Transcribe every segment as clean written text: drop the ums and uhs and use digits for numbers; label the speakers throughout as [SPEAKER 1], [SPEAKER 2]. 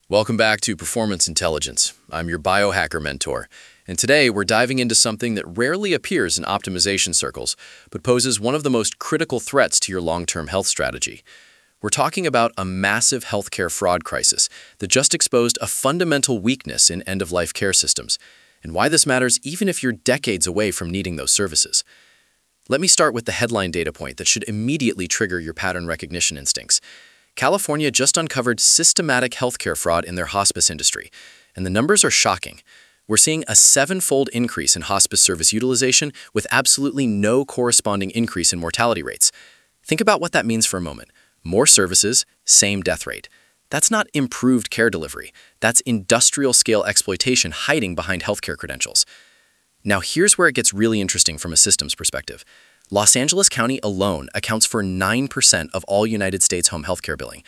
[SPEAKER 1] Welcome back to Performance Intelligence. I'm your biohacker mentor, and today we're diving into something that rarely appears in optimization circles, but poses one of the most critical threats to your long-term health strategy. We're talking about a massive healthcare fraud crisis that just exposed a fundamental weakness in end-of-life care systems, and why this matters even if you're decades away from needing those services. Let me start with the headline data point that should immediately trigger your pattern recognition instincts. California just uncovered systematic healthcare fraud in their hospice industry, and the numbers are shocking. We're seeing a seven-fold increase in hospice service utilization with absolutely no corresponding increase in mortality rates. Think about what that means for a moment. More services, same death rate. That's not improved care delivery. That's industrial-scale exploitation hiding behind healthcare credentials. Now here's where it gets really interesting from a systems perspective. Los Angeles County alone accounts for 9% of all United States home healthcare billing.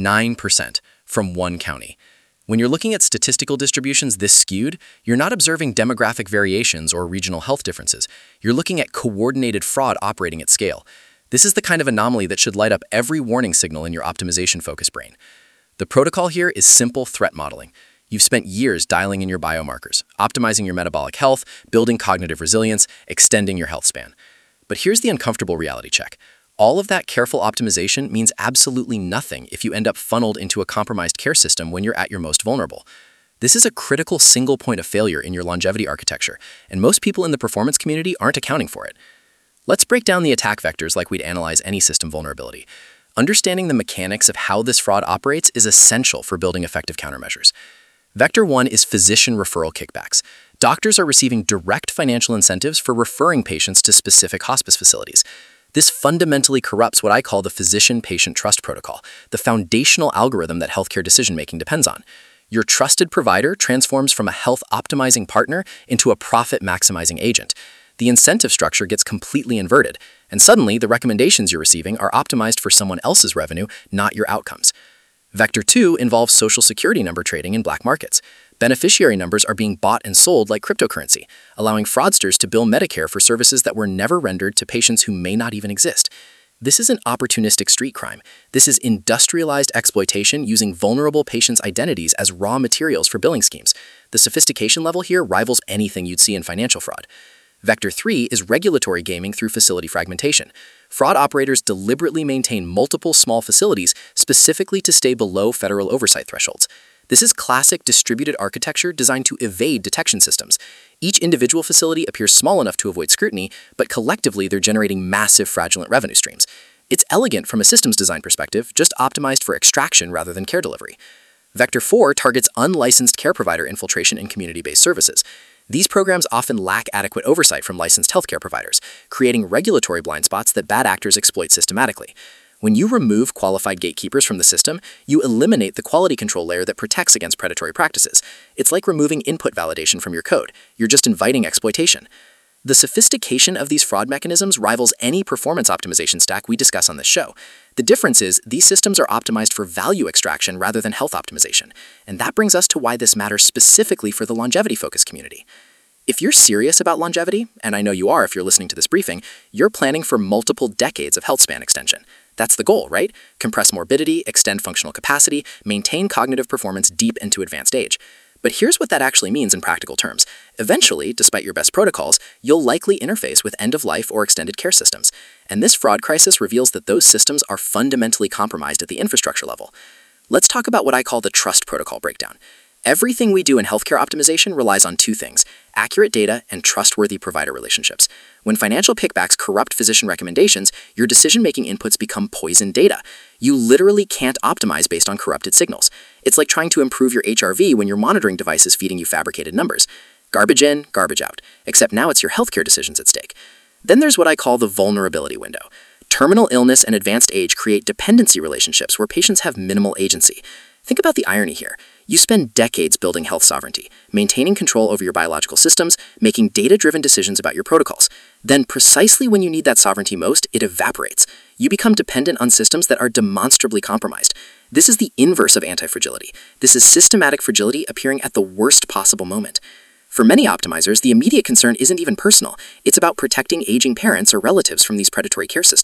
[SPEAKER 1] 9% from one county. When you're looking at statistical distributions this skewed, you're not observing demographic variations or regional health differences. You're looking at coordinated fraud operating at scale. This is the kind of anomaly that should light up every warning signal in your optimization-focused brain. The protocol here is simple threat modeling. You've spent years dialing in your biomarkers, optimizing your metabolic health, building cognitive resilience, extending your health span. But here's the uncomfortable reality check. All of that careful optimization means absolutely nothing if you end up funneled into a compromised care system when you're at your most vulnerable. This is a critical single point of failure in your longevity architecture, and most people in the performance community aren't accounting for it. Let's break down the attack vectors like we'd analyze any system vulnerability. Understanding the mechanics of how this fraud operates is essential for building effective countermeasures. Vector 1 is physician referral kickbacks. Doctors are receiving direct financial incentives for referring patients to specific hospice facilities. This fundamentally corrupts what I call the physician-patient trust protocol, the foundational algorithm that healthcare decision-making depends on. Your trusted provider transforms from a health-optimizing partner into a profit-maximizing agent. The incentive structure gets completely inverted, and suddenly the recommendations you're receiving are optimized for someone else's revenue, not your outcomes. Vector 2 involves social security number trading in black markets. Beneficiary numbers are being bought and sold like cryptocurrency, allowing fraudsters to bill Medicare for services that were never rendered to patients who may not even exist. This isn't opportunistic street crime. This is industrialized exploitation using vulnerable patients' identities as raw materials for billing schemes. The sophistication level here rivals anything you'd see in financial fraud. Vector 3 is regulatory gaming through facility fragmentation. Fraud operators deliberately maintain multiple small facilities specifically to stay below federal oversight thresholds. This is classic distributed architecture designed to evade detection systems. Each individual facility appears small enough to avoid scrutiny, but collectively they're generating massive fraudulent revenue streams. It's elegant from a systems design perspective, just optimized for extraction rather than care delivery. Vector 4 targets unlicensed care provider infiltration in community-based services. These programs often lack adequate oversight from licensed healthcare providers, creating regulatory blind spots that bad actors exploit systematically. When you remove qualified gatekeepers from the system, you eliminate the quality control layer that protects against predatory practices. It's like removing input validation from your code. You're just inviting exploitation. The sophistication of these fraud mechanisms rivals any performance optimization stack we discuss on this show. The difference is these systems are optimized for value extraction rather than health optimization. And that brings us to why this matters specifically for the longevity-focused community. If you're serious about longevity, and I know you are if you're listening to this briefing, you're planning for multiple decades of health span extension. That's the goal, right? Compress morbidity, extend functional capacity, maintain cognitive performance deep into advanced age. But here's what that actually means in practical terms. Eventually, despite your best protocols, you'll likely interface with end-of-life or extended care systems. And this fraud crisis reveals that those systems are fundamentally compromised at the infrastructure level. Let's talk about what I call the trust protocol breakdown. Everything we do in healthcare optimization relies on two things: accurate data and trustworthy provider relationships. When financial kickbacks corrupt physician recommendations, your decision-making inputs become poisoned data. You literally can't optimize based on corrupted signals. It's like trying to improve your HRV when your monitoring device is feeding you fabricated numbers. Garbage in, garbage out. Except now it's your healthcare decisions at stake. Then there's what I call the vulnerability window. Terminal illness and advanced age create dependency relationships where patients have minimal agency. Think about the irony here. You spend decades building health sovereignty, maintaining control over your biological systems, making data-driven decisions about your protocols. Then, precisely when you need that sovereignty most, it evaporates. You become dependent on systems that are demonstrably compromised. This is the inverse of anti-fragility. This is systematic fragility appearing at the worst possible moment. For many optimizers, the immediate concern isn't even personal. It's about protecting aging parents or relatives from these predatory care systems.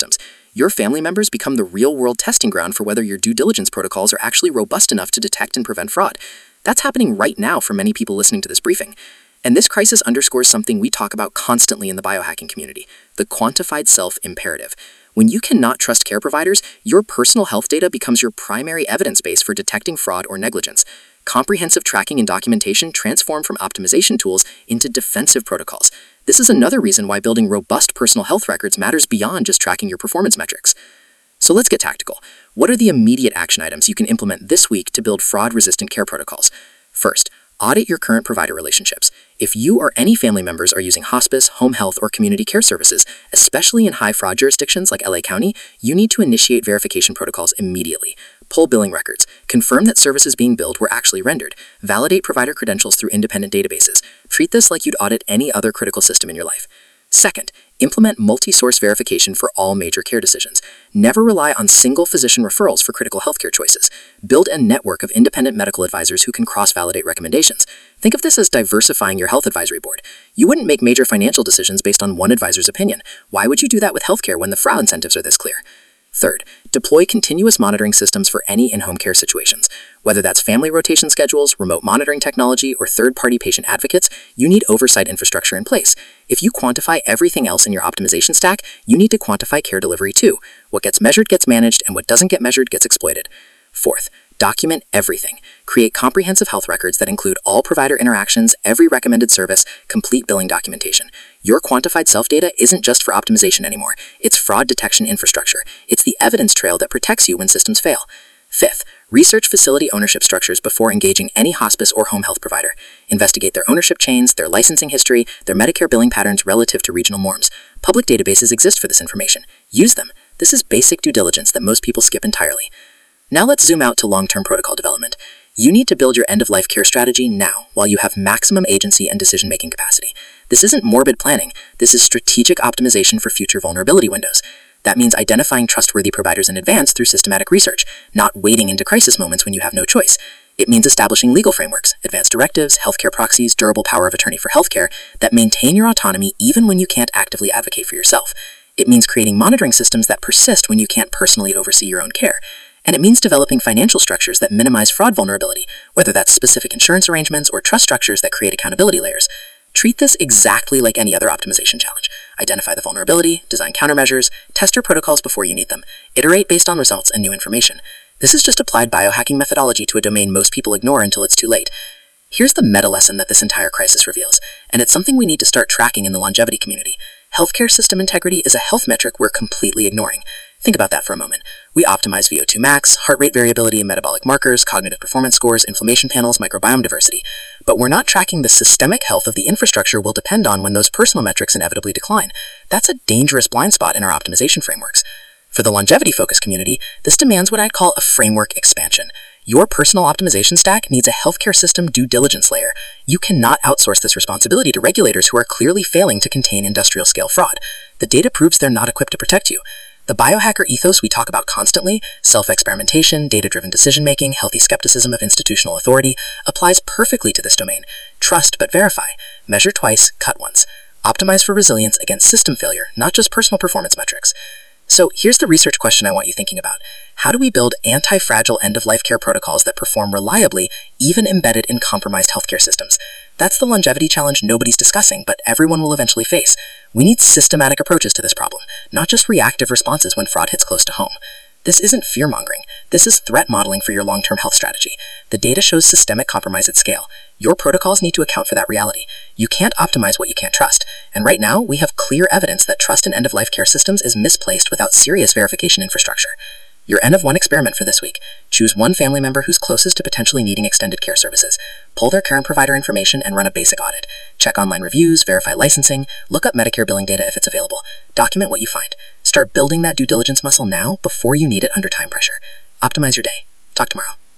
[SPEAKER 2] Your family members become the real-world testing ground for whether your due diligence protocols are actually robust enough to detect and prevent fraud. That's happening right now for many people listening to this briefing. And this crisis underscores something we talk about constantly in the biohacking community, the quantified self imperative. When you cannot trust care providers, your personal health data becomes your primary evidence base for detecting fraud or negligence. Comprehensive tracking and documentation transform from optimization tools into defensive protocols. This is another reason why building robust personal health records matters beyond just tracking your performance metrics. So let's get tactical. What are the immediate action items you can implement this week to build fraud-resistant care protocols? First, audit your current provider relationships. If you or any family members are using hospice, home health, or community care services, especially in high-fraud jurisdictions like LA County, you need to initiate verification protocols immediately. Pull billing records. Confirm that services being billed were actually rendered. Validate provider credentials through independent databases. Treat this like you'd audit any other critical system in your life. Second, implement multi-source verification for all major care decisions. Never rely on single physician referrals for critical healthcare choices. Build a network of independent medical advisors who can cross-validate recommendations. Think of this as diversifying your health advisory board. You wouldn't make major financial decisions based on one advisor's opinion. Why would you do that with healthcare when the fraud incentives are this clear? Third, deploy continuous monitoring systems for any in-home care situations. Whether that's family rotation schedules, remote monitoring technology, or third-party patient advocates, you need oversight infrastructure in place. If you quantify everything else in your optimization stack, you need to quantify care delivery too. What gets measured gets managed, and what doesn't get measured gets exploited. Fourth, document everything. Create comprehensive health records that include all provider interactions, every recommended service, complete billing documentation. Your quantified self-data isn't just for optimization anymore. It's fraud detection infrastructure. It's the evidence trail that protects you when systems fail. Fifth, research facility ownership structures before engaging any hospice or home health provider. Investigate their ownership chains, their licensing history, their Medicare billing patterns relative to regional norms. Public databases exist for this information. Use them. This is basic due diligence that most people skip entirely. Now let's zoom out to long-term protocol development. You need to build your end-of-life care strategy now, while you have maximum agency and decision-making capacity. This isn't morbid planning. This is strategic optimization for future vulnerability windows. That means identifying trustworthy providers in advance through systematic research, not wading into crisis moments when you have no choice. It means establishing legal frameworks, advanced directives, healthcare proxies, durable power of attorney for healthcare that maintain your autonomy even when you can't actively advocate for yourself. It means creating monitoring systems that persist when you can't personally oversee your own care. And it means developing financial structures that minimize fraud vulnerability, whether that's specific insurance arrangements or trust structures that create accountability layers. Treat this exactly like any other optimization challenge. Identify the vulnerability, design countermeasures, test your protocols before you need them, iterate based on results and new information. This is just applied biohacking methodology to a domain most people ignore until it's too late. Here's the meta lesson that this entire crisis reveals, and it's something we need to start tracking in the longevity community. Healthcare system integrity is a health metric we're completely ignoring. Think about that for a moment. We optimize VO2 max, heart rate variability, metabolic markers, cognitive performance scores, inflammation panels, microbiome diversity. But we're not tracking the systemic health of the infrastructure we'll depend on when those personal metrics inevitably decline. That's a dangerous blind spot in our optimization frameworks. For the longevity-focused community, this demands what I'd call a framework expansion. Your personal optimization stack needs a healthcare system due diligence layer. You cannot outsource this responsibility to regulators who are clearly failing to contain industrial-scale fraud. The data proves they're not equipped to protect you. The biohacker ethos we talk about constantly, self-experimentation, data-driven decision-making, healthy skepticism of institutional authority, applies perfectly to this domain. Trust but verify. Measure twice, cut once. Optimize for resilience against system failure, not just personal performance metrics. So here's the research question I want you thinking about. How do we build anti-fragile end-of-life care protocols that perform reliably, even embedded in compromised healthcare systems? That's the longevity challenge nobody's discussing, but everyone will eventually face. We need systematic approaches to this problem, not just reactive responses when fraud hits close to home. This isn't fear-mongering. This is threat modeling for your long-term health strategy. The data shows systemic compromise at scale. Your protocols need to account for that reality. You can't optimize what you can't trust. And right now, we have clear evidence that trust in end-of-life care systems is misplaced without serious verification infrastructure. Your N-of-1 experiment for this week. Choose one family member who's closest to potentially needing extended care services. Pull their current provider information and run a basic audit. Check online reviews, verify licensing, look up Medicare billing data if it's available. Document what you find. Start building that due diligence muscle now before you need it under time pressure. Optimize your day. Talk tomorrow.